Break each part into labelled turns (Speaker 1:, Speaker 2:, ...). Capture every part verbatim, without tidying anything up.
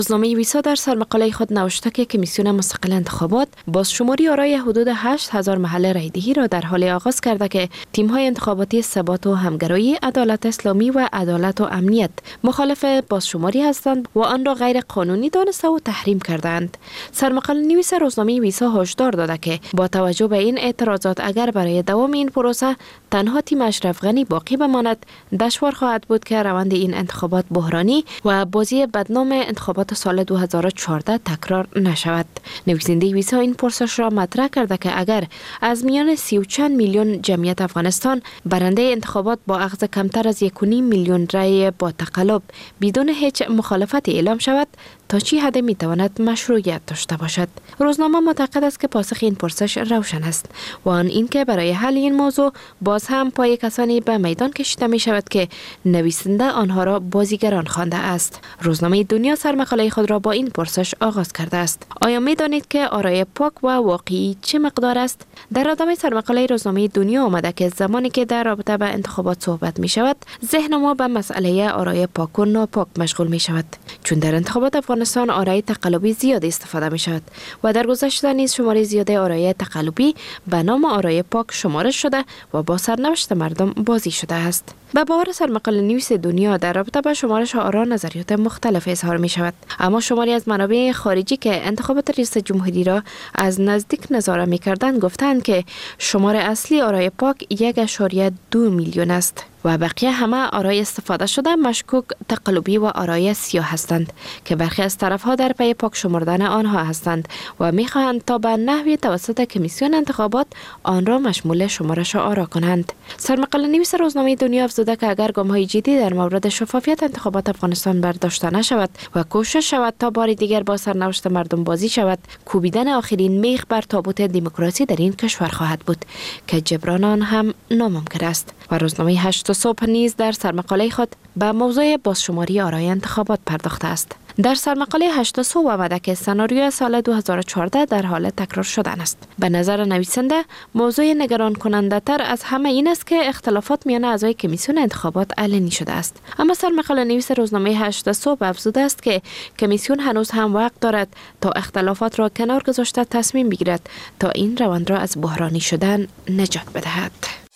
Speaker 1: روزنامه ویسا در سرمقاله خود نوشته که کمیسیون مستقل انتخابات بازشماری آرای حدود هشت هزار محل رایدهی را در حال آغاز کرده که تیم‌های انتخاباتی ثبات و همگرایی، عدالت اسلامی و عدالت و امنیت مخالف بازشماری هستند و آن را غیر قانونی دانسته و تحریم کردند. سرمقاله نویس روزنامه ویسا هشدار داده که با توجه به این اعتراضات اگر برای دوام این پروسه تنها تیم اشرف غنی باقی بماند، دشوار خواهد بود که روند این انتخابات بحرانی و بازی بدنام انتخابات سال دو هزار و چهارده تکرار نشود. نویسنده ویسا این پرسش را مطرح کرده که اگر از میان سی و چند میلیون جمعیت افغانستان برنده انتخابات با اخذ کمتر از یک و نیم میلیون رای با تقلب بدون هیچ مخالفت اعلام شود، تا چی حد می تواند مشروعیت داشته باشد؟ روزنامه معتقد است که پاسخ این پرسش روشن است و آن این که برای حل این موضوع باز هم پای کسانی به میدان کشیده می شود که نویسنده آنها را بازیگران خوانده است. روزنامه دنیا سرمقاله خود را با این پرسش آغاز کرده است: آیا می دانید که آرای پاک و واقعی چه مقدار است؟ در ادامه سرمقاله روزنامه دنیا آمده که زمانی که در رابطه با انتخابات صحبت می شود، ذهن ما به مسئله آرای پاک و ناپاک مشغول می شود، چون در انتخابات افغانستان آرای تقلبی زیاد استفاده می شود و در گذشته نیز شمار زیاد آرای تقلبی به نام آرای پاک شمارش شده و با سرنوشت مردم بازی شده است. به باور سرمقاله نویس دنیا در رابطه با شمارش آرا نظریات مختلف اظهار می شود، اما شماری از منابع خارجی که انتخابات ریاست جمهوری را از نزدیک نظاره می کردند گفتند که شمار اصلی آرای پاک یک اشاریه دو میلیون است و بقیه همه آرای استفاده شده مشکوک تقلبی و آرای سیاه هستند که برخی از طرفها در پی پاک شمردن آنها هستند و می‌خواهند تا به نحوی توسط کمیسیون انتخابات آن را مشمول شمارش آرا کنند. سرمقاله نویس روزنامه دنیا افزوده که اگر گام‌های جدی در مورد شفافیت انتخابات افغانستان برداشته نشود و کوشش شود تا بار دیگر با سرنوشت مردم بازی شود، کوبیدن آخرین میخ بر تابوت دموکراسی در این کشور خواهد بود که جبران آن هم ناممکن است. و روزنامه هشت صبح نیز در سرمقاله خود به موضوع بازشماری آرای انتخابات پرداخته است. در سرمقاله هشت صبح آمده که سناریوی سال دو هزار و چهارده در حال تکرار شدن است. به نظر نویسنده موضوع نگران کننده تر از همه این است که اختلافات میان اعضای کمیسیون انتخابات علنی شده است. اما سرمقاله نویس روزنامه هشت صبح افزوده است که کمیسیون هنوز هم وقت دارد تا اختلافات را کنار گذاشته تصمیم بگیرد تا این روند را از بحرانی شدن نجات بدهد.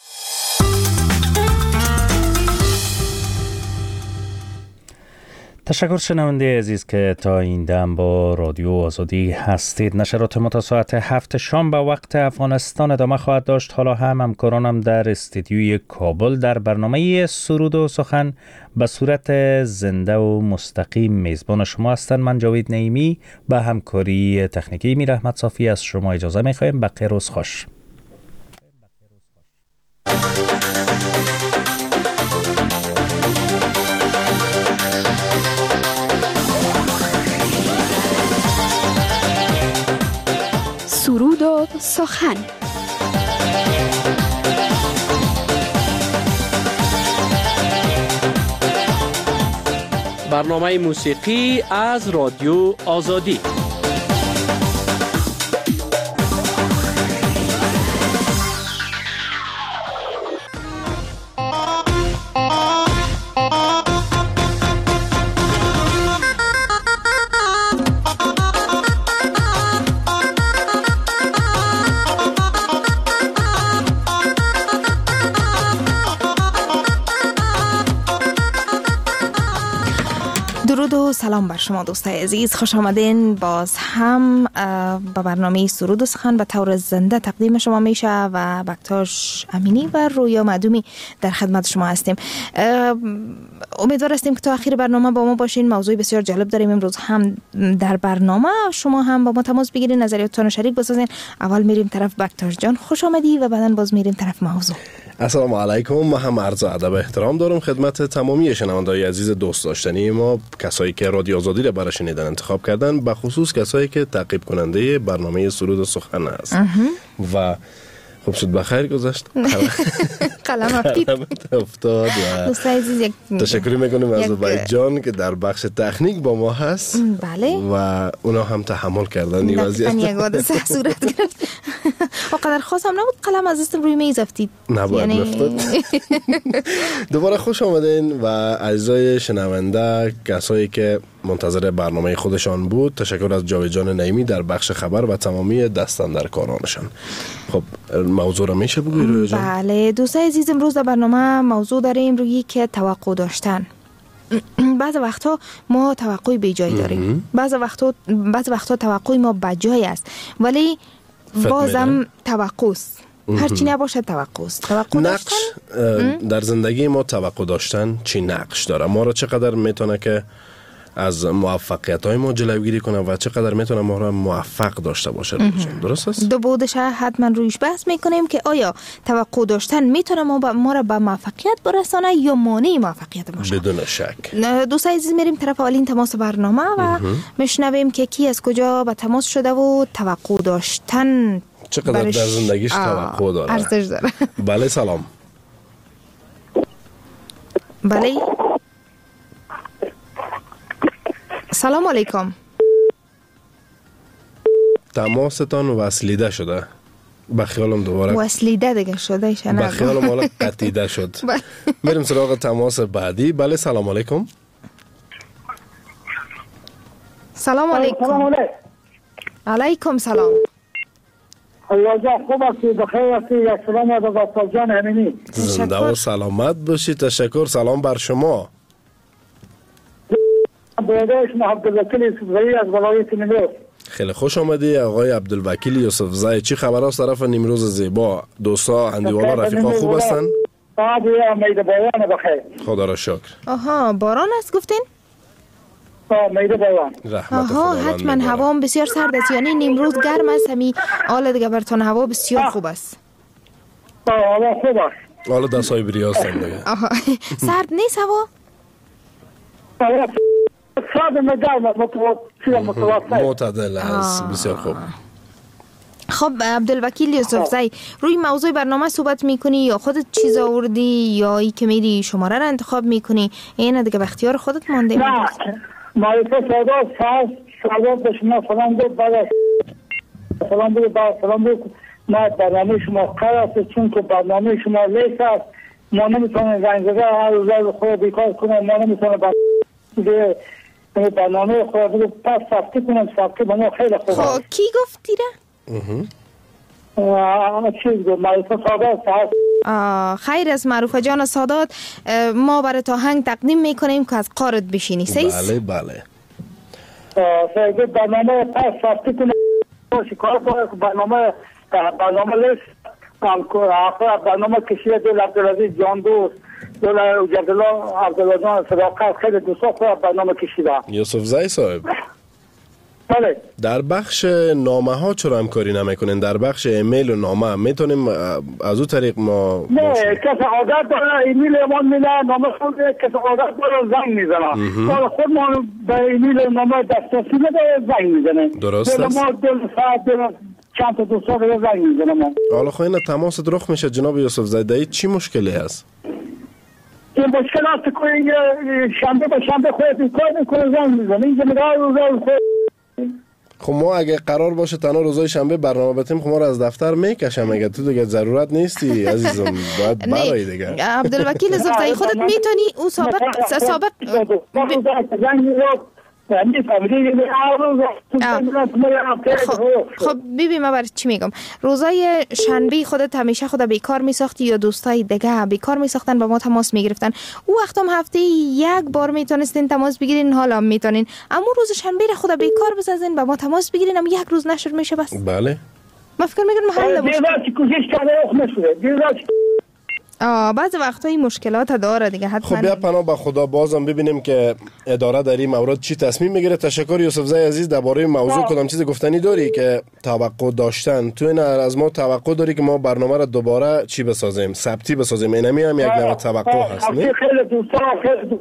Speaker 2: تشکر شنونده عزیز که تا این دم با رادیو آزادی هستید. نشرات ما تا ساعت هفت شام به وقت افغانستان ادامه خواهد داشت. حالا هم همکارانم در استودیوی کابل در برنامه سرود و سخن به صورت زنده و مستقیم میزبان شما هستند. من جاوید نعیمی به همکاری تکنیکی میر احمد صافی از شما اجازه می‌خوایم. بقیه روز خوش.
Speaker 3: سرود و سخن.
Speaker 4: برنامه موسیقی از رادیو آزادی.
Speaker 5: درود و سلام بر شما دوستای عزیز، خوش آمدین. باز هم به برنامه سرود و سخن به طور زنده تقدیم شما میشه و بکتاش امینی و رویا معدومی در خدمت شما هستیم. امیدوار هستیم که تا آخر برنامه با ما باشین. موضوع بسیار جالب داریم امروز هم در برنامه. شما هم با ما تماس بگیرین، نظریاتتون رو شریک بسازین. اول میریم طرف بکتاش جان، خوش آمدی، و بعدن باز میریم طرف موضوع.
Speaker 6: السلام علیکم. ما هم عرض ادب و احترام دارم خدمت تمامی شنوندگان عزیز دوست داشتنی ما، کسایی که رادیو آزادی را برای شنیدن انتخاب کردن، به خصوص کسایی که تعقیب کننده برنامه سرود و سخن است. و خوب شد بخیر گذشت.
Speaker 5: قلم
Speaker 6: افتاد و
Speaker 5: دوستای عزیز یک
Speaker 6: تشکر میکنیم از وحید جان که در بخش تکنیک با ما هست.
Speaker 5: بله.
Speaker 6: و اونا هم تحمل کردن این وضعیت.
Speaker 5: یک حادثه صورت گرفت. وقدر خاص هم نبود، قلم از دستم روی میز افتید.
Speaker 6: نباید میافتاد. دوباره خوش آمدین و اعزای شنونده، کسایی که منتظر برنامه خودشان بود. تشکر از جاوید جان نعیمی در بخش خبر و تمامی دستاندرکارانشان. خب موضوع رو میشه بگویی رویا جان؟
Speaker 5: بله دوستای عزیز، امروز در برنامه موضوع داریم روی که توقع داشتن. بعض وقتا ما توقع بی جای داریم، بعض وقتا بعض وقتا توقع ما بجای است، ولی بازم توقع است. هرچی نباشه توقع است. توقع
Speaker 6: نقش
Speaker 5: داشتن
Speaker 6: در زندگی ما توقع داشتن چی نقش داره؟ ما را چقدر میتونه که از موفقیت های ما جلوگیری کنه و چقدر میتونه ما را موفق داشته باشه؟ درست است؟
Speaker 5: دو بودش حتما رویش بحث میکنیم که آیا توقع داشتن میتونه ما, با ما را به موفقیت برسانه یا مانع موفقیت باشه؟
Speaker 6: بدون شک.
Speaker 5: دوستای عزیز میریم طرف اولین تماس برنامه و میشنویم که کی از کجا به تماس شده و توقع داشتن
Speaker 6: چقدر در زندگیش توقع داره،
Speaker 5: ارزش داره.
Speaker 6: بله سلام.
Speaker 5: بله سلام علیکم.
Speaker 6: تماستان وصلیده شده. به خیالم دوباره
Speaker 5: وصلیده دیگه شده ایشه نه.
Speaker 6: به خیالم حالا قطیده شد. میریم سراغ تماس بعدی. بله سلام علیکم.
Speaker 5: سلام علیکم. علیکم سلام.
Speaker 7: خیاجا خوب هستی؟ بخیر هستی؟ یک سلام از واسال جان امینی.
Speaker 6: زنده و سلامت باشی. تشکر. سلام بر شما.
Speaker 7: بودش ما عبدالوکیل یوسفزایی از ولایت نیمروز.
Speaker 6: خیلی خوش آمدی آقای عبدالوکیل یوسفزایی. چی خبر است طرف نیمروز زیبا؟ دوستا، اندیوالا، رفیقا خوب هستن؟
Speaker 7: آبی امید بایان بخیر.
Speaker 6: خدا را شکر.
Speaker 5: آها باران است گفتین؟
Speaker 7: امید بایان.
Speaker 6: رحمت
Speaker 5: آها
Speaker 6: خداوند.
Speaker 5: حتما هوا بسیار سرد است، یعنی نیمروز گرم است، همی حال دیگه برتون هوا بسیار خوب است.
Speaker 7: هوا خوب است.
Speaker 6: حالا دستای بریا هستن دیگه.
Speaker 5: آها سرد نیست هوا؟
Speaker 7: سرد نگرم متوسط.
Speaker 6: معتدل است. بسیار خوب.
Speaker 5: خب عبدالوکیل یوسفزایی، روی موضوع برنامه صحبت میکنی یا خودت چیز آوردی یا ای که میری شماره را انتخاب میکنی؟ این دیگه به اختیار خودت مانده.
Speaker 7: نه معرفه سادا ساز سادا به شما سلام بود، بعد سلام بود، بعد سلام بود. ما برنامه شما قرار است چون که برنامه شما لیست است. ما نمیتونیم زنگ زده هر روز خود بیکار کنیم. ما نمیتونیم برنامه برنامه خود پس سفتی کنیم. سفتی به ما خیلی خوب است.
Speaker 5: خب کی گفتی را؟
Speaker 7: چیز گفت معرفه سادا.
Speaker 5: خیر از معروفه جان سادات، ما برای تا هنگ تقدیم میکنیم که از قارت بشینی. سیست؟
Speaker 6: بله بله.
Speaker 7: سیگه برنامه پس سفتی کنیم. شکار کنیم برنامه برنامه لیست آخر برنامه کشیه دل عبدالعزیز جان دوست دل عبدالله عبدالله جان صداقت خیلی دوستا خود برنامه کشیده.
Speaker 6: یوسفزایی صاحب،
Speaker 7: بله
Speaker 6: در بخش نامه ها چرا همکاری نمیکنین؟ در بخش ایمیل و نامه میتونیم از اون طریق ما
Speaker 7: نه کسی عادت داره ایمیل ما میده نامه خود کسی عادت داره زنگ میزنه. خود ما به ایمیل و نامه دسترسی نده زنگ میزنه.
Speaker 6: درست است.
Speaker 7: ما دل ساعت دل چند تا دوستا رو زنگ میزنه. ما
Speaker 6: حالا خواهی نه تماس رخ میشه جناب یوسفزایی، چی مشکلی هست؟
Speaker 7: این مشکل هست که شنبه به شنبه خودت کار میکنه زنگ میزنه. این جمعه روزای خود.
Speaker 6: خب ما اگه قرار باشه تنها روزای شنبه برنامه بتیم خب ما رو از دفتر میکشم. اگه تو دیگه ضرورت نیستی عزیزم باید برای دیگه.
Speaker 5: عبدالوکیل یوسفزایی خودت میتونی او سابق سابق خب ببین ما برای چی میگم، روزای شنبه خودت همیشه خود بیکار میساختی یا دوستای دیگه بیکار میساختن با ما تماس میگرفتن، او وقت هم هفته یک بار میتونستین تماس بگیرین، حالا هم میتونین، اما روز شنبه را خود بیکار بسازین با ما تماس بگیرین، هم یک روز نشر میشه بس.
Speaker 6: بله
Speaker 5: ما فکر میکنم حل باشه. آه بعض وقتا این مشکلات داره دیگه حتما.
Speaker 6: خب بیا پناه به خدا بازم ببینیم که اداره در این مورد چی تصمیم میگیره. تشکر یوسفزایی عزیز. درباره موضوع کدام چیز گفتنی داری که توقع داشتن؟ تو این از ما توقع داری که ما برنامه را دوباره چی بسازیم؟ ثبتی بسازیم؟ اینمی هم یک نوع توقع هست نه؟
Speaker 7: خیلی دوستا خیلی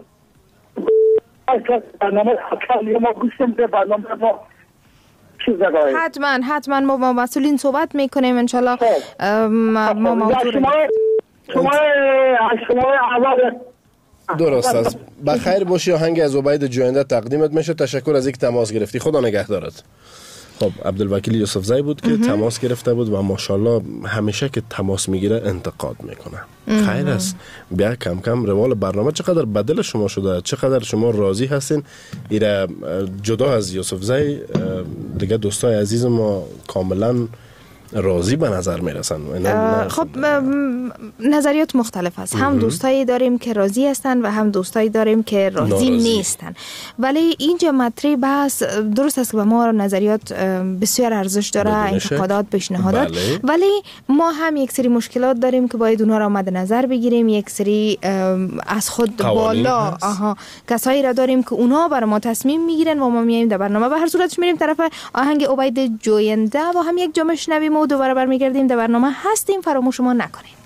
Speaker 7: برنامه خیلی ما گوشتیم به برنامه ما
Speaker 5: حتما حتما ما با مسئولین صحبت میکنیم انشالله. ما موضوع
Speaker 7: شما شما اول
Speaker 6: درست است. بخیر باشی. آهنگ از عبید جوینده تقدیمت میشه. تشکر از اینکه تماس گرفتی. خدا نگهدارت. خب عبدالوکیل یوسفزی بود که تماس گرفته بود و ماشاءالله همیشه که تماس میگیره انتقاد میکنه. خیر است، بیا کم کم روال برنامه چقدر بدل شما شده، چقدر شما راضی هستین. ایره جدا از یوسفزی دیگه دوستای عزیز ما کاملا راضی به نظر میرسن.
Speaker 5: خب نظریات مختلف است. هم دوستایی داریم که راضی هستن و هم دوستایی داریم که راضی نارازی. نیستن. ولی اینجا مطرح بحث درست است که به ما نظریات بسیار ارزش داره، انتقادات، پیشنهادات. بله. ولی ما هم یک سری مشکلات داریم که باید اونها را مد نظر بگیریم. یک سری از خود بالا آها کسایی را داریم که اونها برای ما تصمیم میگیرن و ما میایم در برنامه. به هر صورتش میریم طرف آهنگ عبید جوینده و هم یک جا میشنویم و دوباره برمیگردیم. در برنامه هستیم، فراموش ما نکنید.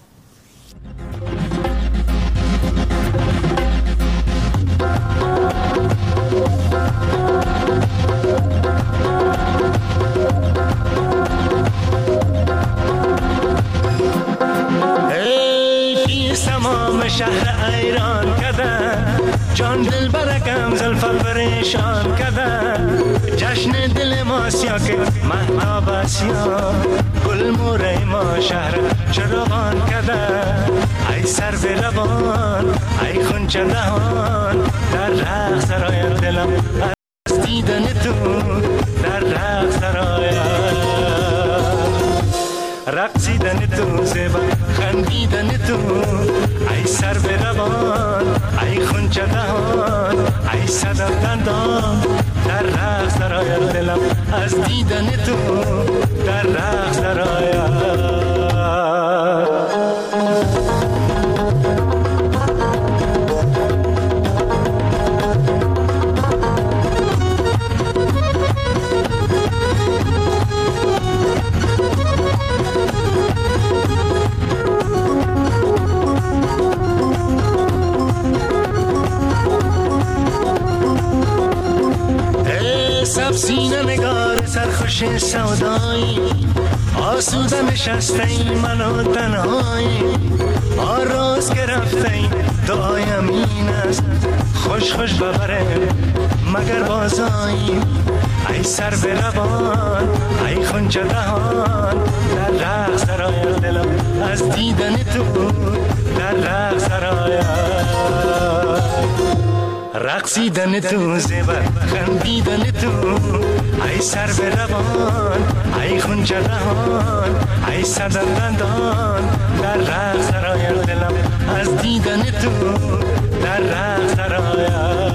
Speaker 8: ای پیر تمام شهر ایران کردن، جان دل برکم زلفا پریشان کردن، جشن دل ما سیا که مهتاب اسیا، گل موره ما شهر چراغان کردن، ای سر به لبان ای خونچه دهان، در رقص سرای دلم از دیدن تو، در رقص سرای رقصیدن تو، زیبا خندیدن تو، ای سر به لبان ای خونچه دهان، ای صدف دندان، در رقص سرای دلم از دیدن تو، در رقص سرای سینه نگار سرخوش سودایی، آسوده نشسته ای من و تنهایی، آراز که رفته ای دعایم این است، خوش خوش ببره مگر بازایی، ای سر به لبان ای خونچه دهان، در رقص سرای دلم از دیدن تو، در رقص سرای رقصیدن تو، زیبر خندیدن تو، ای سر به روان ای خونچه دهان، ای صدف دندان، در رقص سرای دلم از دیدن تو، در رقص سرای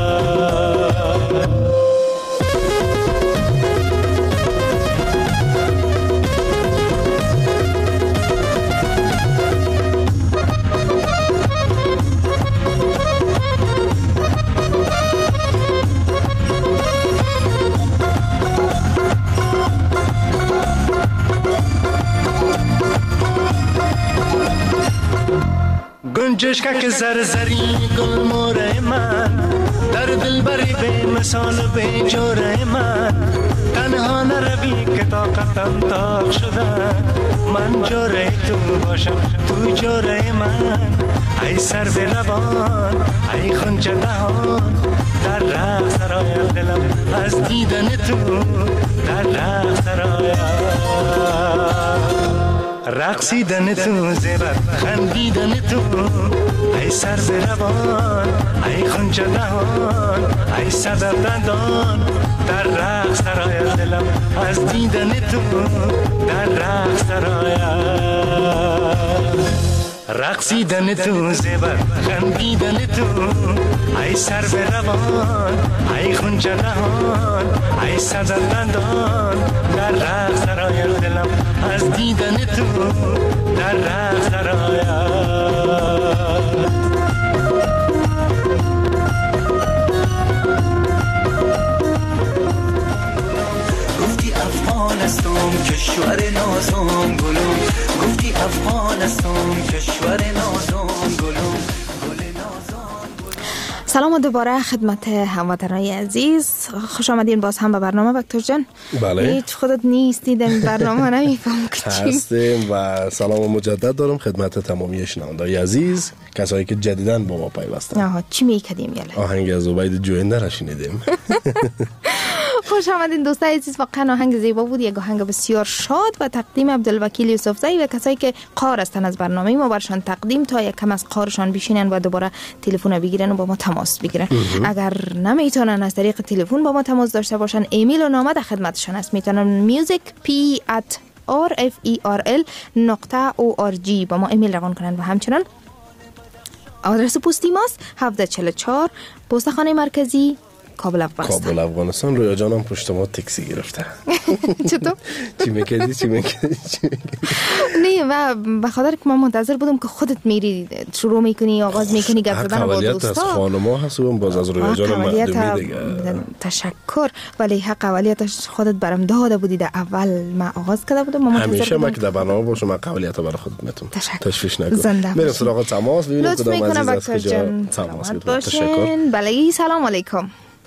Speaker 8: گنجشکه که زرزری گل موره من، در دل بری به مثال به جوره من، تنها نروی که طاقتم تاق شده، من جوره تو باشم تو جوره من، ای سر به لبان ای خونچه دهان، در رقص سرای دلم از دیدن تو، در رقص سرای رقصیدن تو، زیبر خندیدن تو، ای سر به روان ای خونچه دهان، ای صدف دندان، در رقص سرای دلم از دیدن تو، در رقص سرای رقصیدن تو، زیبر خندیدن تو، ای سر به روان ای خونچه دهان، ای صدف دندان، در رقص سرای دلم از دیدن تو، در رقص سرای گفتی افغانستان کشور نازم گلم، گفتی افغانستان کشور نازم گلم.
Speaker 5: سلام و دوباره خدمت هموطنان عزیز، خوش آمدین باز هم به برنامه بکتر جان.
Speaker 6: بله.
Speaker 5: هیچ خودت نیستید این برنامه نمیفهم که
Speaker 6: هستیم و سلام مجدد دارم خدمت تمامی شنوندگان عزیز، کسایی که جدیداً با ما پیوستن.
Speaker 5: آها چی میکردیم یاله؟
Speaker 6: آهنگ از عبید جوینده را شنیدیم.
Speaker 5: خوش آمدین دوستای عزیز. واقعا آهنگ زیبا بود، یک آهنگ بسیار شاد و تقدیم عبدالوکیل یوسفزئی و کسایی که قار هستن از برنامه ما برشان تقدیم تا یک کم از قارشان بشینن و دوباره تلفن بگیرن و با ما تماس بگیرن. اگر نمیتونن از طریق تلفن با ما تماس داشته باشن، ایمیل و نامه در خدمتشان است. میتونن music p at r f e r l نقطه o r g با ما ایمیل روان کنن و همچنان آدرس پستی ماست هفده چهل و چهار پستخانه مرکزی کابل افغانستان.
Speaker 6: کابل افغانستان. رویا جانم پشت ما تاکسی گرفته.
Speaker 5: چطور؟
Speaker 6: چی میکردی چی میکردی چی
Speaker 5: نه و به خاطر که من منتظر بودم که خودت میری شروع میکنی آغاز میکنی گپ زدن با دوستا.
Speaker 6: حق از خانم‌ها هستم باز از رویا جانم معلومه دیگه.
Speaker 5: تشکر، ولی حق اولیتش خودت برام داده بودی در اول ما آغاز کرده بودم.
Speaker 6: همیشه ما که در برنامه باشم من قابلیت برای خودت میتونم. تشویش نکن. بریم سراغ تماس ببینیم کدام عزیز از کجا تماس میکنه. تشکر.
Speaker 5: بله سلام علیکم.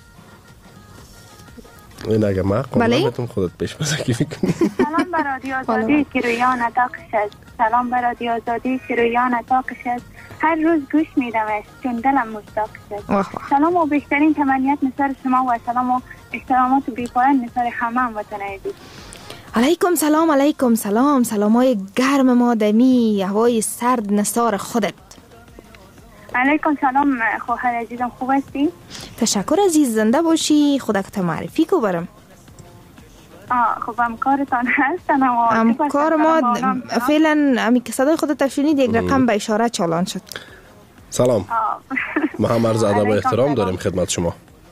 Speaker 6: این اگه ما قابلیتم خودت پیش بزنی میکنی.
Speaker 9: سلام بر رادیو آزادی که رویان اتاقش است. سلام بر رادیو آزادی که رویان اتاقش است. هر روز گوش میدمش چون دلم مشتاقش است. سلام و بهترین تمنیات نثار شما و سلام و احترامات بی‌پایان نثار همه هموطنان عزیز.
Speaker 5: علیکم سلام علیکم سلام. سلامای گرم ما دمی هوای سرد نثار خودت.
Speaker 9: علیکم سلام خواهر عزیزم، خوب هستی؟
Speaker 5: تشکر عزیز، زنده باشی. خودت معرفی کو برم.
Speaker 9: آه خب همکارتان هستن و
Speaker 5: همکار ما فعلا امی که صدای خودت تشنید یک رقم به اشاره چالان شد.
Speaker 6: سلام. ما هم عرض ادب و احترام داریم خدمت شما.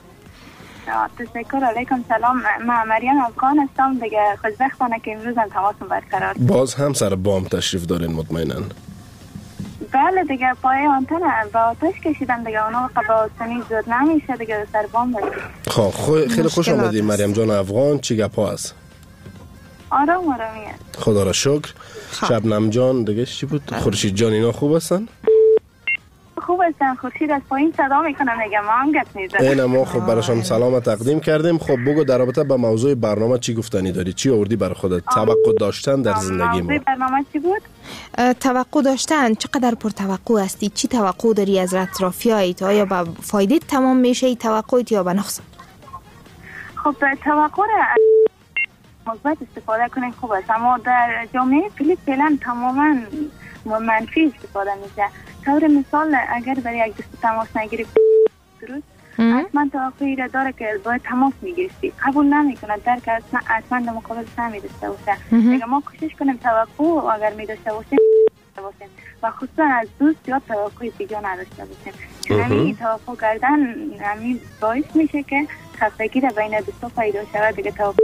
Speaker 9: تشکر. علیکم سلام. من مریم افغان هستم دیگه. خوشبختانه که امروز هم تماسم برقرار.
Speaker 6: باز هم سر بام تشریف دارین مطمئنا.
Speaker 9: بله دیگه پای آنتن با آتش کشیدن دیگه اونا با سنی زود نمیشه دیگه سر بام داریم.
Speaker 6: خب خیلی خوش آمدی مریم جان افغان. چی گپا هست؟
Speaker 9: آرام آرامیه.
Speaker 6: خدا را شکر. شبنم جان دیگه چی بود؟ خورشید جان اینا خوب هستن؟
Speaker 9: خوب هستن. خورشید از پایین صدا میکنه میگه ما هم گپ میزنیم.
Speaker 6: اینا ما خب براشون سلام تقدیم کردیم. خب بگو در رابطه با موضوع برنامه چی گفتنی داری؟ چی آوردی برای خودت؟ توقع داشتن در زندگی ما.
Speaker 9: موضوع برنامه چی بود؟
Speaker 5: توقع داشتن. چقدر پر توقع هستی؟ چی توقع داری از اطرافیایت؟ آیا با فایده تمام میشه توقعت یا به نقص؟
Speaker 9: خب توقع را مثبت استفاده کنیم خوب است، اما در جامعه فعلی فعلا تماما منفی استفاده میشه. طور مثال اگر برای یک دوست تماس نگیری درست حتما توقعی را داره که باید تماس میگیرستی، قبول نمیکنه درک اصلا اصلا در مقابل سمی داشته باشه. دیگه ما کوشش کنیم توقع اگر میداشته باشیم و خصوصا از دوست یا توقعی دیگه نداشته باشیم، چون همین توقع کردن همین باعث میشه که خستگی در بین دوستا پیدا شود. دیگه توقع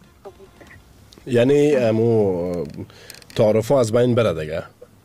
Speaker 6: یعنی امو تعارف از بین بره دیگه.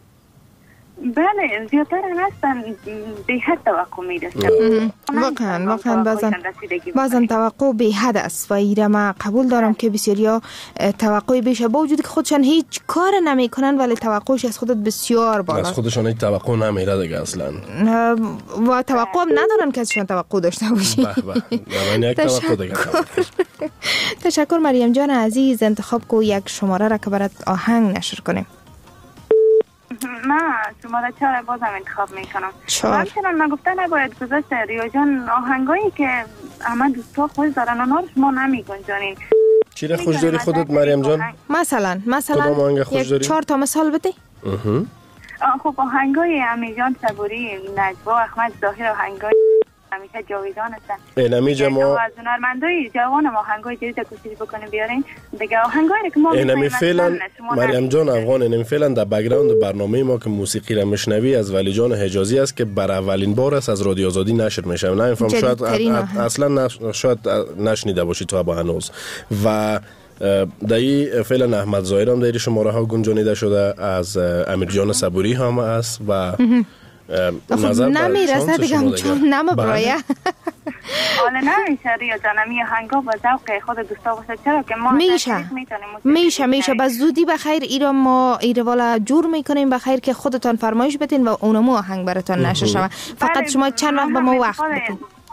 Speaker 9: بله زیادتر هستن به حد توقع میرسن.
Speaker 5: واقعا واقعا بازن بازن توقع به حد است و ایره ما قبول دارم که بسیاریا توقع بیشه با وجود که خودشان هیچ کار نمیکنن ولی توقعش از خودت بسیار بالاست.
Speaker 6: از خودشان هیچ توقع نمیره دیگه اصلا
Speaker 5: و توقع هم ندارن که ازشان توقع داشته باشی.
Speaker 6: تشکر.
Speaker 5: تشکر مریم جان عزیز. انتخاب کو یک شماره را که برات آهنگ نشر کنیم.
Speaker 9: من شماره چهار بازم انتخاب میکنم.
Speaker 5: چهار.
Speaker 9: همچنان من گفتن نباید گذاشت ریا جان آهنگایی که همه دوستا خوش دارن اونا رو شما نمیگنجانین.
Speaker 6: چی را خوش داری خودت مریم جان؟
Speaker 5: مثلا مثلا یک چهار تا مثال بده.
Speaker 9: خب آهنگای امیجان صبوری، نجوا، احمد ظاهر آهنگای همیشه جاویدان هستن.
Speaker 6: اینمی جما
Speaker 9: از هنرمندای جوان ما آهنگای جدید کوشش بکنیم بیارین دیگه. آهنگایی که ما
Speaker 6: اینمی فعلا مریم جان افغان اینمی فعلا در بک‌گراند برنامه ما که موسیقی را مشنوی از ولی جان حجازی است که برای اولین بار است از رادیو آزادی نشر میشه. نه این شاید اصلا شاید نشنیده باشید تو با هنوز. و دایی فعلا احمد ظاهر هم در شماره ها گنجانیده شده، از امیر جان صبوری هم است و
Speaker 5: نظر نمیرسه دیگه چون نمبرایه.
Speaker 9: حالا نمیشه ریا جانمی هنگا با ذوق خود دوستا باشه، چرا که ما
Speaker 5: میشه میشه میشه به زودی بخیر ایرا ما ایره والا جور میکنیم بخیر که خودتان فرمایش بتین و اونمو آهنگ براتون نشه شما. فقط شما چند وقت به ما وقت بدین.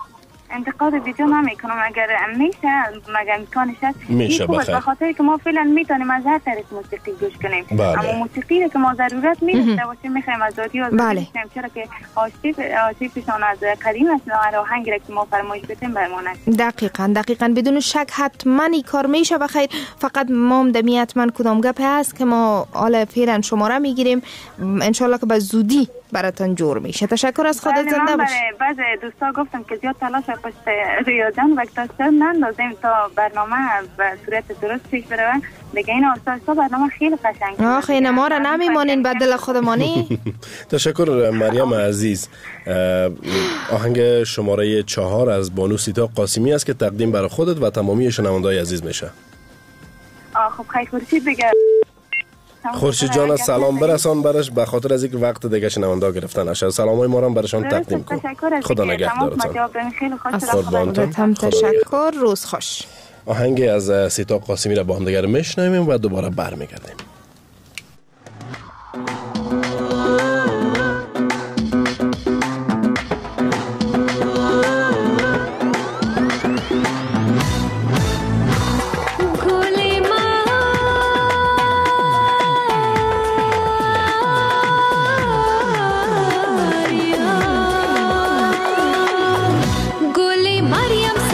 Speaker 9: انتقاد بیجا نمیکنم. اگر میشه مگر امکانش هست
Speaker 6: میشه
Speaker 9: بخیر، به خاطر که ما فعلا میتونیم از هر طریق موسیقی گوش کنیم. بله. اما موسیقی که ما ضرورت میداشته باشیم میخوایم از رادیو آزادی
Speaker 5: بله.
Speaker 9: بشنویم، چرا که آرشیوشان از قدیم است و آهنگی که ما فرمایش بدیم برمانه.
Speaker 5: دقیقاً دقیقاً بدون شک حتما این کار میشه. بخیر فقط ما دمی حتما کدام گپ هست که ما حالا فعلا شماره میگیریم، انشالله که به زودی براتون جور میشه. تشکر از خودت، زنده باش.
Speaker 9: بعض دوستا گفتم که زیاد تلاش پشت رویا جان وقت تا نندازیم تا برنامه به صورت درست پیش بره. دیگه این آساسا برنامه خیلی قشنگه.
Speaker 5: آخه این ما را نمیمانین به دل خودمانی.
Speaker 6: تشکر مریم عزیز. آهنگ شماره چهار از بانو سیتا قاسمی است که تقدیم برای خودت و تمامی شنونده‌های عزیز میشه.
Speaker 9: آ خب خیلی خورشید دیگه.
Speaker 6: خورشید جان سلام برسان برش به خاطر از اینکه وقت دیگه شنوندا گرفتن. اشار سلامای ما رو برشان تقدیم کن. خدا نگهدارتان.
Speaker 5: قربانتان. تشکر، روز خوش.
Speaker 6: آهنگ از سیتا قاسمی را با هم دیگر میشنویم و دوباره برمیگردیم.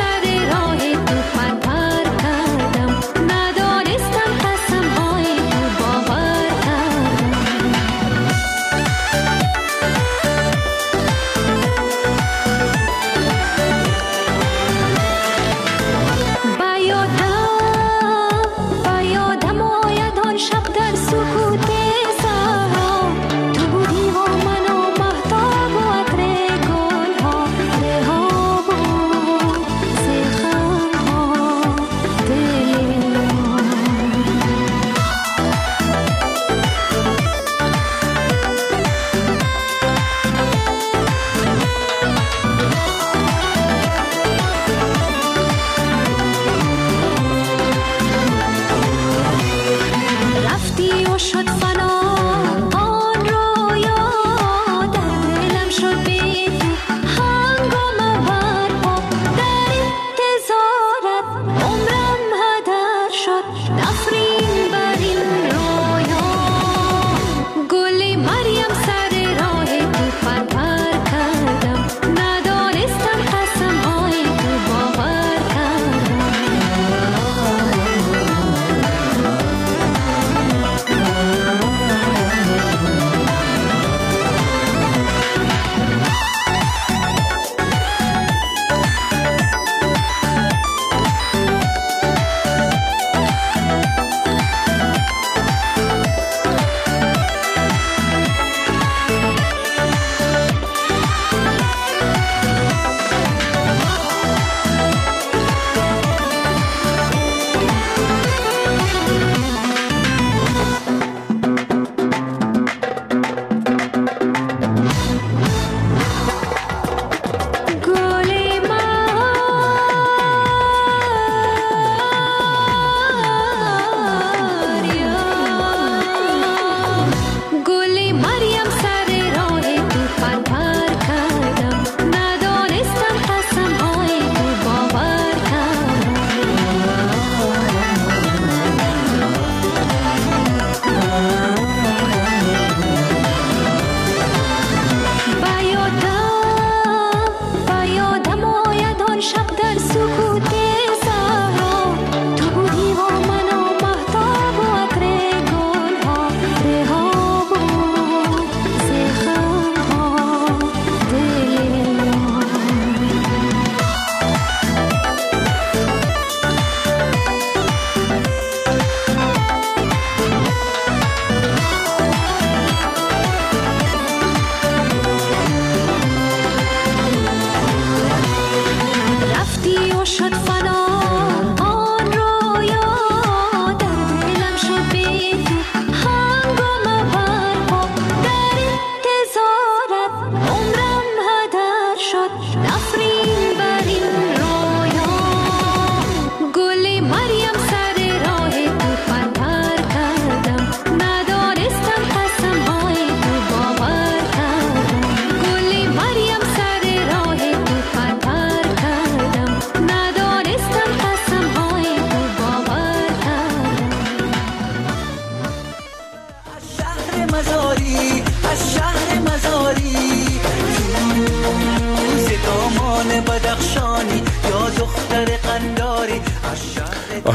Speaker 10: ندانستم قسم های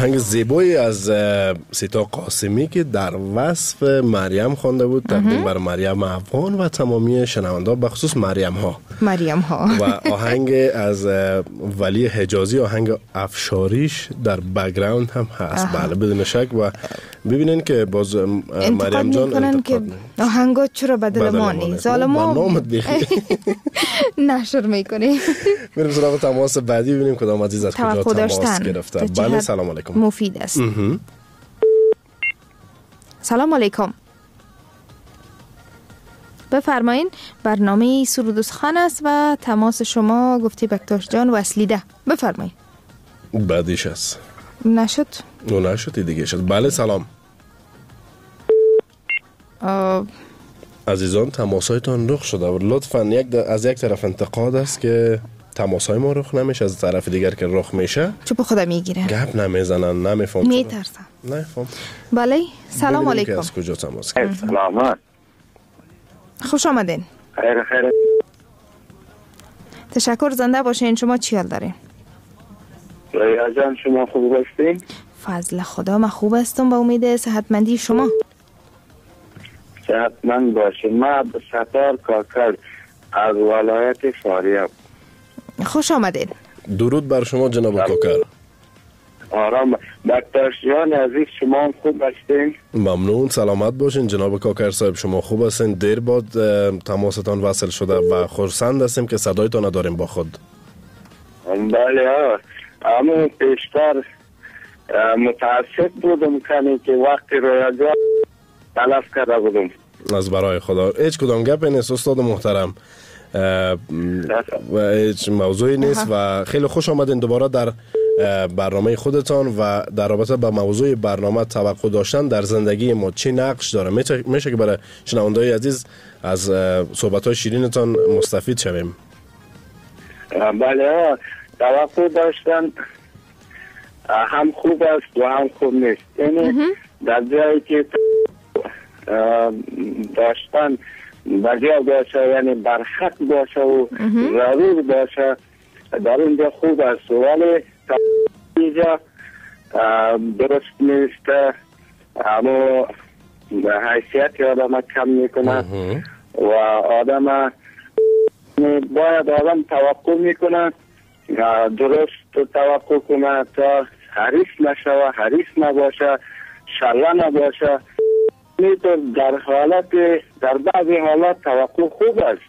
Speaker 6: آهنگ زیبایی از سیتا قاسمی که در وصف مریم خوانده بود، تقدیم بر مریم افغان و تمامی شنونده، به خصوص مریم ها
Speaker 5: مریم ها
Speaker 6: و آهنگ از ولی حجازی، آهنگ افشاریش در بک‌گراند هم هست. بله بدون شک. و ببینین که باز مریم جان
Speaker 5: انتقاد که آهنگا چرا بدل مانی ظالما
Speaker 6: نامت بیخی
Speaker 5: نشر میکنی.
Speaker 6: بریم سراغ تماس بعدی ببینیم کدام عزیز از کجا تماس گرفته. بله سلام علیکم.
Speaker 5: مفید است. سلام علیکم. بفرمایین. برنامه سرود و سخن است و تماس شما گفتی بکتاش جان وصلیده. بفرمایین.
Speaker 6: بعدیش است.
Speaker 5: نشد؟
Speaker 6: نو نشد دیگه شد. بله سلام.
Speaker 5: آه.
Speaker 6: عزیزان تماسایتان رخ شده و لطفاً یک از یک طرف انتقاد است که تماسای ما رخ نمیشه، از طرف دیگر که رخ میشه
Speaker 5: چه به خودم میگیرن،
Speaker 6: گپ نمیزنن، نمیفهم،
Speaker 5: میترسن.
Speaker 6: نمیفهم.
Speaker 5: بله سلام علیکم.
Speaker 6: از کجا تماس گرفتید؟
Speaker 10: سلامت.
Speaker 5: خوش آمدین.
Speaker 10: خیر خیر.
Speaker 5: تشکر، زنده باشین. شما چی حال دارین؟
Speaker 10: رویا جان شما خوب هستین؟
Speaker 5: فضل خدا من خوب هستم، با امید صحتمندی شما.
Speaker 10: صحتمند باشین. من ستار کاکر از ولایت فاریاب.
Speaker 5: خوش آمدین.
Speaker 6: درود بر شما جناب کاکر.
Speaker 10: آرام. دکتر جان عزیز شما خوب هستین؟
Speaker 6: ممنون، سلامت باشین جناب کاکر صاحب. شما خوب هستین؟ دیر بعد تماستان وصل شده و خرسند هستیم که صدایتان نداریم با خود.
Speaker 10: بله ها. اما پیشتر متاسف بودم کنی که وقتی رویا جان تلف کرده بودم.
Speaker 6: از برای خدا هیچ کدام گپ نیست استاد محترم و هیچ موضوعی نیست و خیلی خوش آمدین دوباره در برنامه خودتان و در رابطه با موضوع برنامه توقع داشتن در زندگی ما چی نقش داره؟ میشه که برای شنونده‌های عزیز از صحبت‌های شیرینتان مستفید شویم.
Speaker 10: بله توقع داشتن هم خوب است و هم خوب نیست. یعنی در جایی که داشتن بجا باشه، یعنی برخط باشه و ضرور باشه، در اینجا خوب است، ولی اینجا درست نیست. اما حیثیت آدم کم میکنه و آدم باید آدم توقع میکنه درست توقع کنه تا حریص نشه، حریص نباشه، شله نباشه. میتون در حالت در بعضی حالات توقع خوب است.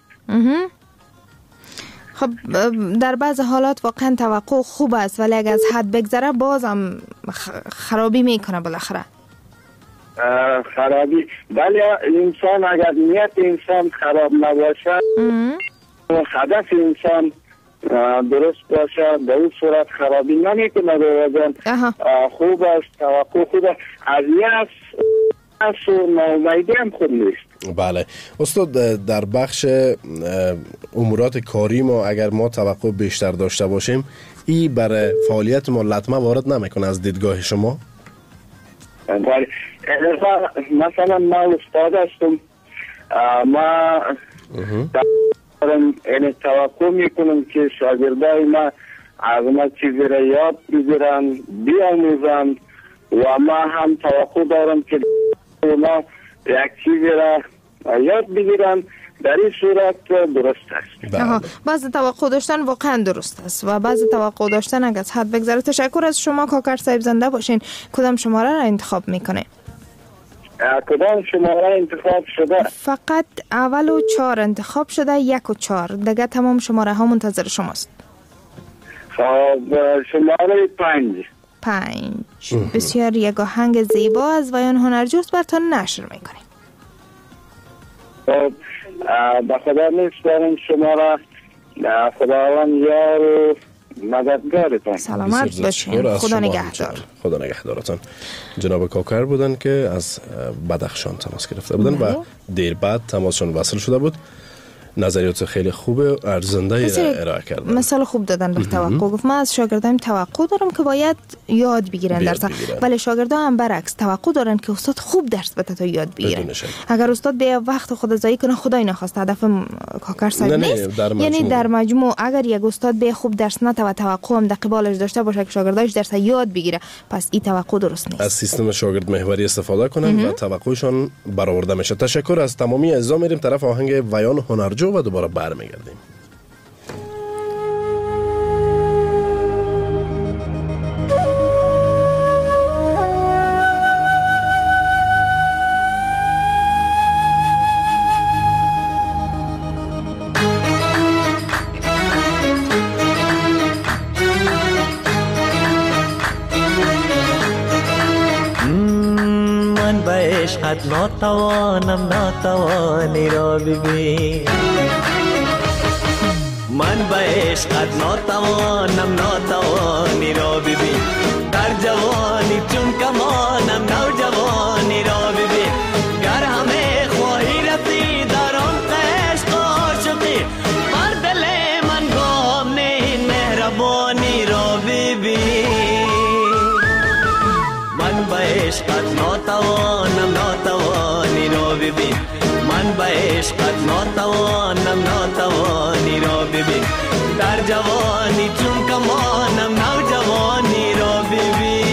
Speaker 5: خب در بعض حالات واقعا توقع خوب است، ولی اگر از حد بگذره بازم خرابی میکنه بالاخره.
Speaker 10: خرابی ولی انسان اگر نیت انسان خراب نباشه و هدف انسان درست باشه، به اون صورت خرابی نمیکنه. روزان خوب است، توقع خوب است. از یأس و ناامیدی هم خوب نیست.
Speaker 6: بله استاد، در بخش امورات کاری ما اگر ما توقع بیشتر داشته باشیم این برای فعالیت ما لطمه وارد نمیکنه از دیدگاه شما؟
Speaker 10: بله مثلا ما استاد هستم، ما این توقع میکنم که شاگردای ما از ما چیزی را یاد بگیرن، بیاموزن و ما هم توقع دارم که اونا یک چیزی را یاد بگیرن. در این صورت درست است.
Speaker 5: بعضی توقع داشتن واقعا درست است و بعضی توقع داشتن اگر از حد بگذره. تشکر از شما کاکر صاحب، زنده باشین. کدام شماره را انتخاب میکنه؟
Speaker 10: کدام شماره انتخاب شده؟
Speaker 5: فقط اول و چهار انتخاب شده، یک و چهار دیگه تمام شماره ها منتظر شماست.
Speaker 10: خب شماره پنج.
Speaker 5: پنج بسیار یک آهنگ زیبا از ویان هنرجوست براتون نشر میکنیم.
Speaker 10: خب به خدا میسپارم شما را، خداوند یار و مددگارتان.
Speaker 5: سلامت باشین. خدا نگهدار.
Speaker 6: خدا نگهدارتان. جناب کاکر بودن که از بدخشان تماس گرفته بودن و دیر بعد تماسشون وصل شده بود. نظریات خیلی خوب و ارزنده ارائه کردن.
Speaker 5: مثال خوب دادن به توقع. گفت من از شاگردایم توقع دارم که باید یاد بگیرن درس، ولی شاگردان هم برعکس توقع دارن که استاد خوب درس بده تا یاد بگیرن. اگر استاد به وقت خود ضایع کنه، خدای نخواسته، هدف کاکر صاحب نیست. در یعنی در مجموع اگر یک استاد به خوب درس نده و توقع هم در قبالش داشته باشه که شاگرداش درس یاد بگیره، پس این توقع درست نیست.
Speaker 6: از سیستم شاگرد محوری استفاده کنن و توقعشان برآورده میشه. تشکر از تمامی عزیزان. میریم طرف آهنگ ویان هنرجو و دوباره برمیگردیم.
Speaker 11: عشقت ناتوانم ناتوانی را ببین، من به عشقت ناتوانم ناتوانی را ببین، در جوانی چون کمانم نوجوانی را ببین، گر همه خواهی رسی در آن عشق عاشقی، بر دل من گام نه این مهربانی را ببین، من به عشقت ناتوانم ناتوانی را ببین، من به عشقت ناتوانم ناتوانی را ببین، در جوانی چون کمانم نوجوانی را ببین.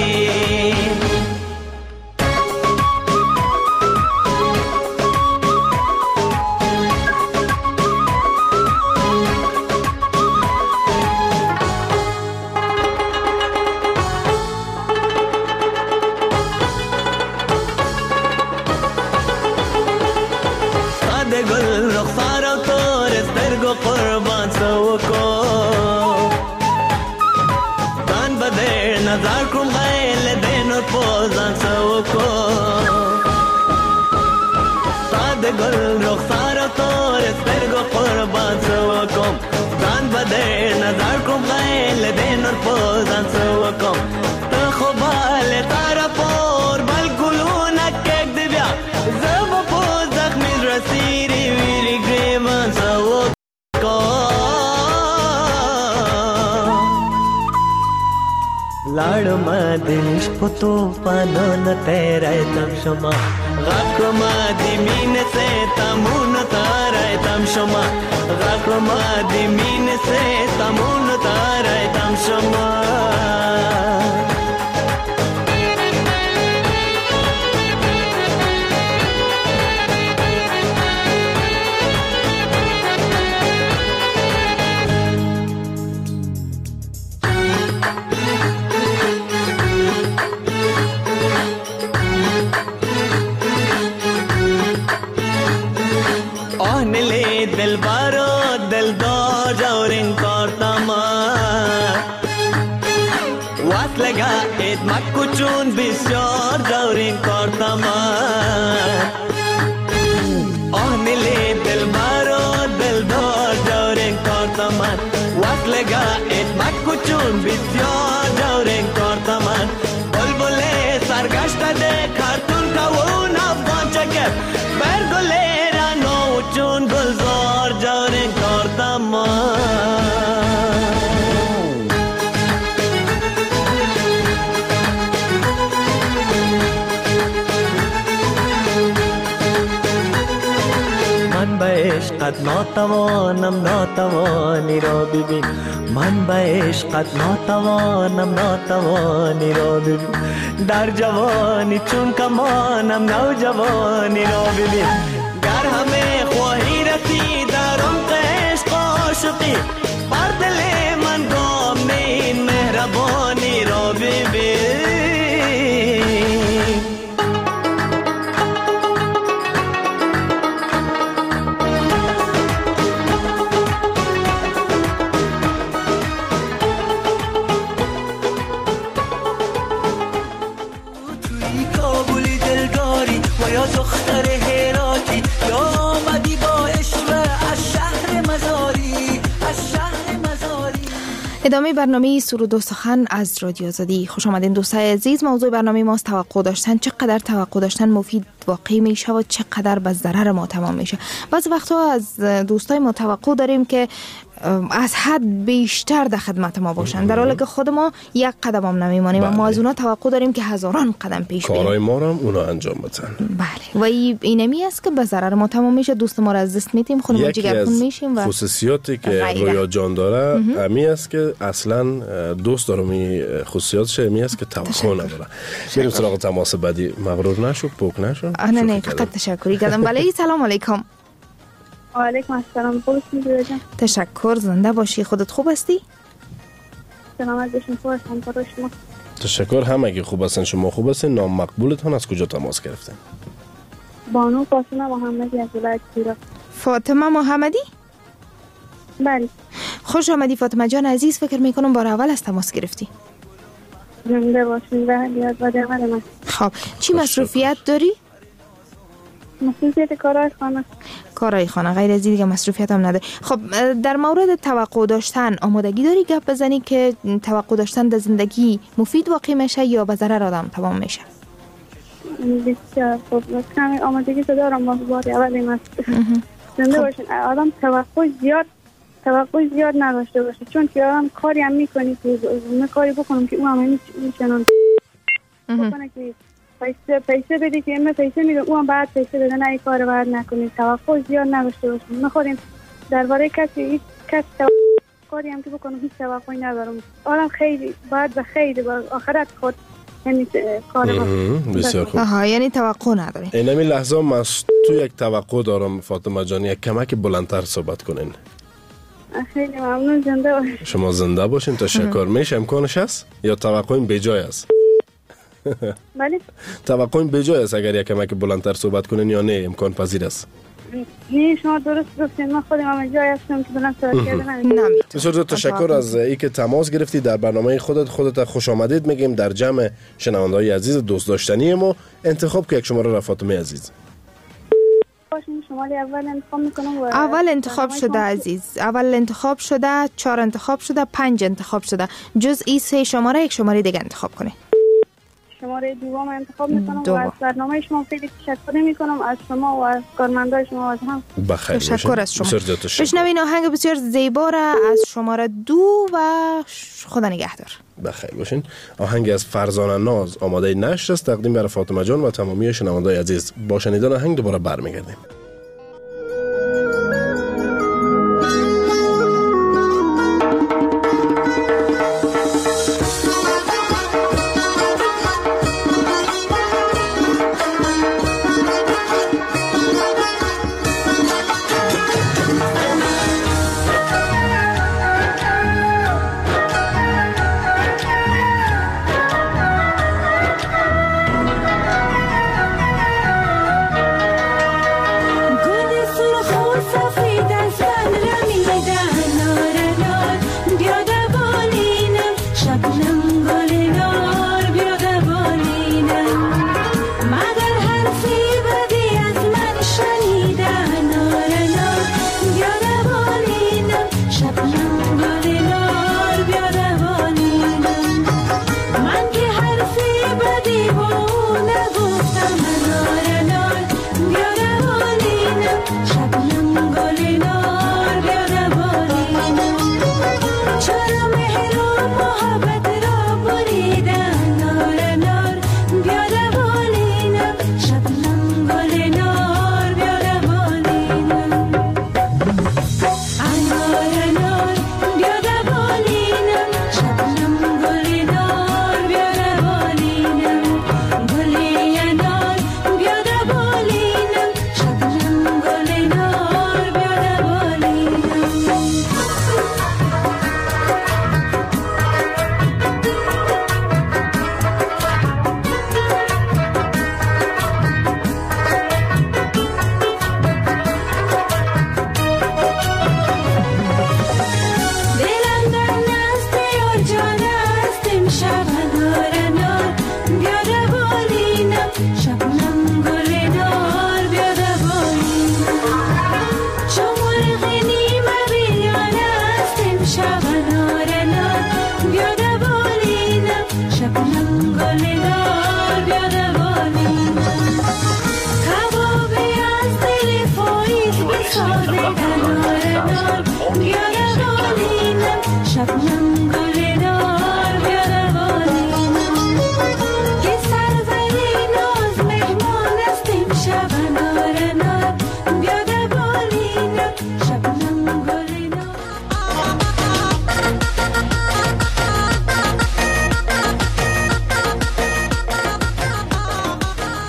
Speaker 11: گل رخسار و تور سترگو قربان سو کو، دان بدر نظر کم غیل دین و پوزان سو کو، ساد گل رخسار و تور سترگو قربان سو کم، دان بدر نظر کم غیل دین و پوزان سو کم، تو خوبال تارا پور بل گلو نکک دبیا زب پوز زخمی رسیری ویری گریبان سو کم، लाड़ मादिश पुतो पानो न तेरे तम शमा गाको मादी मीन से तमुन तारे तम शमा गाको मादी मीन से तमुन तारे तम शमा दिल बारो दिल दो जौरिन करतमा वास लगा इत मक्कुचून बिस्योर जौरिन करतमा ओहनिले दिल बारो दिल दो जौरिन करतमा वास लगा इत मक्कुचून बिस्योर जौरिन करतमा बुलबुले सरगश्ता दे खातून का वो नफगन चके बरगुले چون گلزار جارین کردم من به عشقت ناتوانم ناتوانی را ببین من به عشقت ناتوانم ناتوانی را ببین در جوانی چون کمانم نوجوانی را ببین گر همه خواهی رسی در عمق عشق عاشقی بر دل من گام نه این مهربانی را ببین توی کابولی دلداری و یا دختر هراتی یا آمدی با عشق از شهر مزاری از شهر مزاری.
Speaker 5: ادامه برنامه سرود و سخن از رادیو آزادی. خوش آمدین دوستای عزیز. موضوع برنامه ماست توقع داشتن. چقدر توقع داشتن مفید واقع میشه و چقدر به ضرر ما تمام میشه. بعض وقتا از دوستای ما توقع داریم که از حد بیشتر در خدمت ما باشن، در حالی که خود ما یک قدم هم نمیمانیم و ما از اونا توقع داریم که هزاران قدم پیش بریم.
Speaker 6: کارهای ما رو هم اونا انجام بدن.
Speaker 5: بله، و اینمی است که به ضرر ما تمام میشه. دوست ما را از دست میدیم، خود ما جگرخون میشیم. و
Speaker 6: خصوصیاتی که رویا جان داره امی است که اصلا دوست دارم این خصوصیاتش امی است که توقع نداره. بریم سراغ تماس بعدی. مغرور نشو، پوک نشو.
Speaker 5: نه نه فقط تشکری کردم. بله سلام علیکم.
Speaker 9: و علیکم السلام. خوبی جان؟
Speaker 5: تشکر، زنده باشی. خودت خوب هستی؟
Speaker 9: سلامت باشین. خوب هستم. برای شما
Speaker 6: تشکر. همگی خوب هستن. شما خوب هستین؟ نام مقبولتون از کجا تماس گرفتین؟
Speaker 9: بانو فاطمه محمدی از ولایت شیراز.
Speaker 5: فاطمه محمدی؟
Speaker 9: بله.
Speaker 5: خوش آمدی فاطمه جان عزیز. فکر میکنم بار اول از تماس گرفتی.
Speaker 9: زنده باشین. به یاد باد اول من.
Speaker 5: خب چی مصروفیت داری؟
Speaker 9: مصروفیت کارهای خانه.
Speaker 5: کارهای خانه، غیر از دیگه مصروفیت هم نداری. خب در مورد توقع داشتن آمادگی داری گپ بزنی که توقع داشتن در زندگی مفید واقع میشه یا به ضرر آدم تمام میشه؟
Speaker 9: بسیار خوب. کمی آمادگی تو دارم. با بار اول این زنده باشین. آدم توقع زیاد توقع زیاد نداشته باشه، چون که آدم کاری هم میکنی که من کاری بکنم که اون هم میشنن بکنه که پیسه پیسه بدی که من پیسه میدم اون بعد پیسه بده. نه این کار بعد نکنید. توقع زیاد نداشته باشید. من خودم درباره کسی هیچ کس کاری هم که بکنم هیچ توقعی ندارم. آدم خیلی بعد به خیلی با آخرت خود یعنی کار
Speaker 6: بسیار خوب.
Speaker 5: آها، یعنی توقع نداری.
Speaker 6: این همین لحظه ما تو یک توقع دارم فاطمه جان، یک کمک بلندتر صحبت کنین.
Speaker 9: خیلی ممنون. زنده باشین.
Speaker 6: شما زنده باشین. تشکر. میشه امکانش هست یا توقع بی جای است؟
Speaker 9: بله.
Speaker 6: توقع به جای است اگر یک کمک بلندتر صحبت کنین یا نه امکان پذیر است؟
Speaker 9: نه شما درست گفتین. من خودم هم جای هستم که بلند صحبت کردم نمیتونم.
Speaker 6: بسیار تشکر از اینکه تماس گرفتی. در برنامه خودت خودت خوش آمدید میگیم در جمع شنونده‌های عزیز دوست داشتنی ما. انتخاب که یک شماره را فاطمه عزیز.
Speaker 9: شماره اول انتخاب میکنم.
Speaker 5: اول انتخاب شده عزیز. اول انتخاب شده، چهار انتخاب شده، پنج انتخاب شده. جز این سه شماره یک شماره دیگه انتخاب کنه.
Speaker 9: شماره دوم انتخاب میکنم و از برنامه شما خیلی تشکر میکنم از شما و از کارمندای شما. از هم
Speaker 6: بخیر.
Speaker 5: تشکر از شما. بشنوین آهنگ بسیار زیبا را از شماره دو و خدا نگهدار.
Speaker 6: بخیر باشین. آهنگ از فرزانه ناز آماده نشر است تقدیم برای فاطمه جان و تمامی شنوندگان عزیز. با شنیدن آهنگ دوباره برمیگردیم.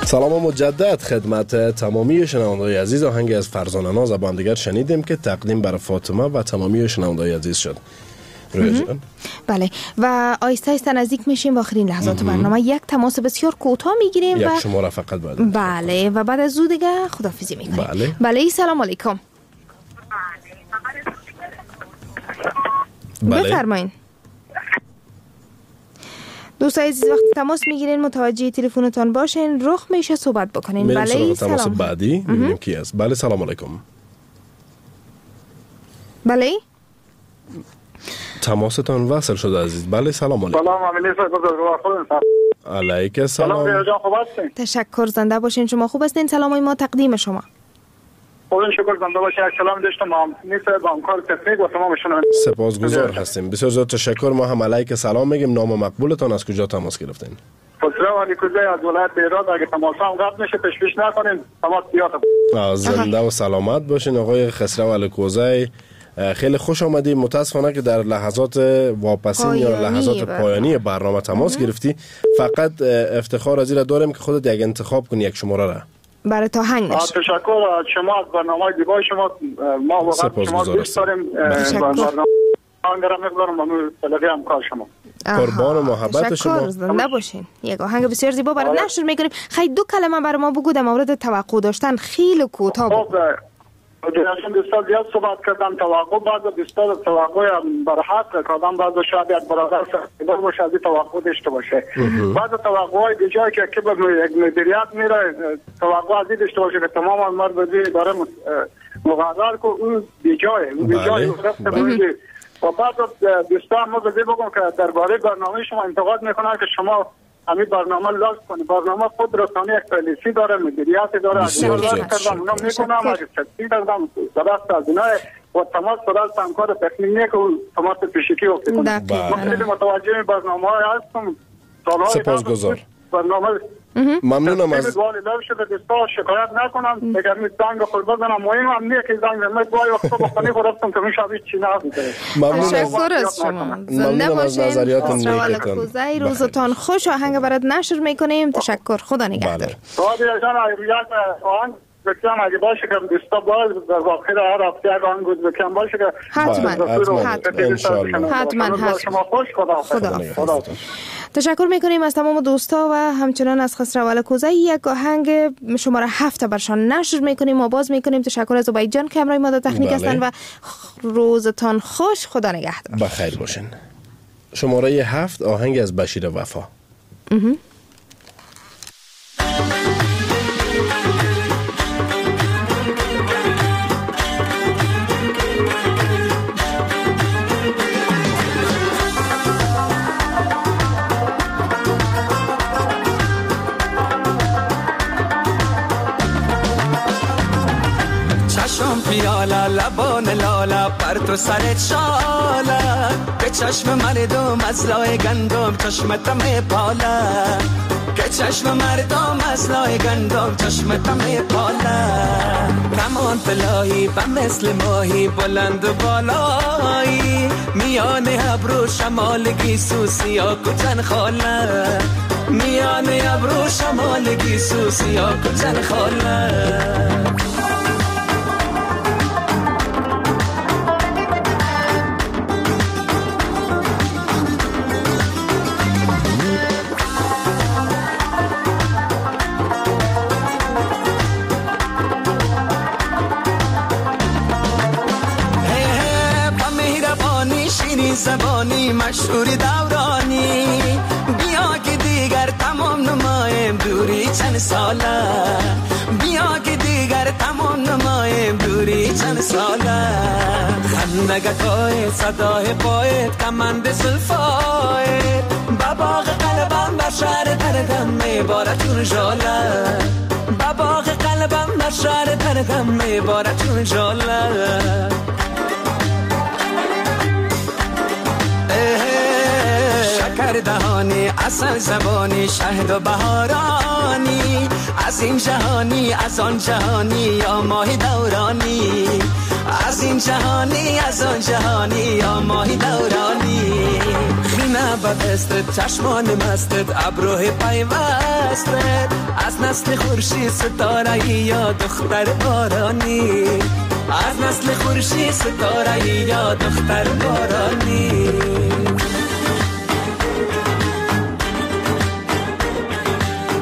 Speaker 6: سلام مجدد خدمت تمامی شنوندگان عزیز. آهنگ از فرزانه ناز با هم دیگر شنیدیم که تقدیم برای فاطمه و تمامی شنوندگان عزیز شد.
Speaker 5: بله و آیسته آیسته نزدیک میشیم به آخرین لحظات برنامه. یک تماس بسیار کوتاه میگیریم
Speaker 6: یک
Speaker 5: و
Speaker 6: شماره فقط بعد.
Speaker 5: بله و بعد از او دیگه خداحافظی میکنیم.
Speaker 6: بله
Speaker 5: بله سلام علیکم.
Speaker 6: بله
Speaker 5: بفرمایید دوستای عزیز، وقت تماس میگیرین متوجه تلفنتون باشین، رخ میشه صحبت بکنین.
Speaker 6: بله سلام. تماس بعدی ببینیم کی است. بله سلام علیکم.
Speaker 5: بله
Speaker 6: تماستان وصل شده عزیز. بله سلام علیکم.
Speaker 10: سلام امینی صاحب.
Speaker 6: علیکم سلام.
Speaker 10: سلام جان، خوب هستین؟
Speaker 5: تشکر، زنده باشین. شما خوب هستین؟ سلامای ما تقدیم شما.
Speaker 10: خدا شکر، زنده باشین. سلام داشتم امینی صاحب، با همکار تکنیک و تمام شما.
Speaker 6: سپاسگزار هستیم. بسیار زیاد تشکر. ما هم علیکم سلام میگیم. نام مقبولتان از کجا تماس گرفتین؟
Speaker 10: خسرو علی کوزی از ولایت ایران. اگه تماس هم قطع میشه تشویش نکنین، تماس بیاد.
Speaker 6: زنده و سلامت باشین آقای خسرو علی کوزی. خیلی خوش آمدید. متاسفانه که در لحظات واپسین یا لحظات پایانی برنامه تماس گرفتی. فقط افتخار از این دارم که خودت یک انتخاب کنی یک شماره را
Speaker 5: برای تا هنگ نشه.
Speaker 10: تشکر از شما، از برنامه دیبای شما. ما واقعا شما دوست داریم. برنامه آنگرم مقدارم با سلقی همکار شما.
Speaker 6: قربان محبت شما.
Speaker 5: زنده باشین. یک آهنگ بسیار زیبا برای نشر میکنیم. خیلی دو کلمه برای ما بگو در مورد توقع داشتن. خیلی کوتاه بگو.
Speaker 10: جناشون دوستا زیاد صحبت کردن. توقع بعض دوستا توقع بر حق کردن، بعض شاید یک برادر سختیبار باشه از این توقع داشته باشه. بعض توقع های دیجایی که که به یک مدیریت میره توقع از این داشته باشه که تمام مرد داره مقرر که اون دیجای اون دیجای رفته باشه. و بعض دوستا هم مزده بگم که درباره برنامه شما انتقاد میکنن که شما همین برنامه لاز کنی. برنامه خود رسانه یک پالیسی داره، مدیریت داره. از این لاز کردم اونا میکنم اگه تکلیف کردم درست از اینا و تماس خدا همکار تکنیکی که تماس پیشکی افتید. ما خیلی متوجه برنامه های هستم.
Speaker 6: سپاسگزار.
Speaker 10: برنامه
Speaker 6: ممنونم از
Speaker 10: والی لب شده دوستا شکایت نکنم. اگر می زنگ خود بزنم مهم هم نیه که زنگ من گاهی وقتا بخونی خودستم که میشه هیچ چی نفیده.
Speaker 5: تشکر از شما. زنده باشین. خسرو کوزی، روزتان خوش. آهنگ برات نشر میکنیم. تشکر. خدا نگهدار.
Speaker 10: خدا جان یک آهنگ بکنم اگه باشه که دوستا باز در واقع هر هفته یک آهنگ گوش بکنم باشه که
Speaker 5: حتما
Speaker 10: حتما
Speaker 5: حتما
Speaker 10: شما خوش. خدا خدا.
Speaker 5: تشکر میکنیم از تمام دوستا و همچنان از خسرو علی کوزی. یک آهنگ شماره هفت برشان نشر میکنیم و باز میکنیم. تشکر از عبید جان که همراه ما در تکنیک هستن و روزتان خوش. خدا نگهدار.
Speaker 6: بخیر باشین. شماره هفت آهنگ از بشیر وفا.
Speaker 12: پیالا لبان لالا پر تو سرت شالا که چشم مردم از لای گندم چشمتم پالا که چشم مردم از لای گندم چشمتم پالا کمان پلایی و مثل ماهی بلند و بالایی میان ابرو شمال گیسو سیا کجن خاله میان ابرو شمال گیسو سیا کجن خاله زبانی مشهوری دورانی بیا که دیگر تمام نمایم دوری چند ساله بیا که دیگر تمام نمایم دوری چند ساله خندگتای صدای پایت کمند زلفایت بباغ قلبم بر شهر تردم میباره چون جاله بباغ قلبم بر شهر تردم میباره چون جاله شکر دهانی اصل زبانی شهد و بهارانی از این جهانی از آن جهانی یا ماهی دورانی از این جهانی از آن جهانی یا ماهی دورانی خیمه به دستت چشمان مستت ابروه پیوستت از نسل خورشید ستاره یا دختر بارانی، از نسل خورشید ستاره یا دختر بارانی.